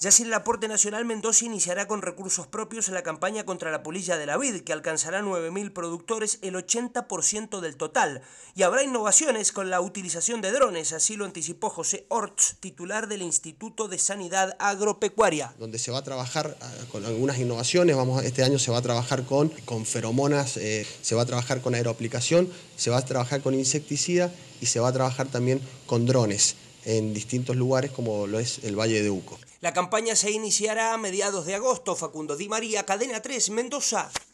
Yacine Laporte Nacional Mendoza iniciará con recursos propios la campaña contra la polilla de la vid, que alcanzará 9.000 productores, el 80% del total. Y habrá innovaciones con la utilización de drones, así lo anticipó José Orts, titular del Instituto de Sanidad Agropecuaria. Donde se va a trabajar con algunas innovaciones, este año se va a trabajar con feromonas, se va a trabajar con aeroaplicación, se va a trabajar con insecticida y se va a trabajar también con drones en distintos lugares como lo es el Valle de Uco. La campaña se iniciará a mediados de agosto. Facundo Di María, Cadena 3, Mendoza.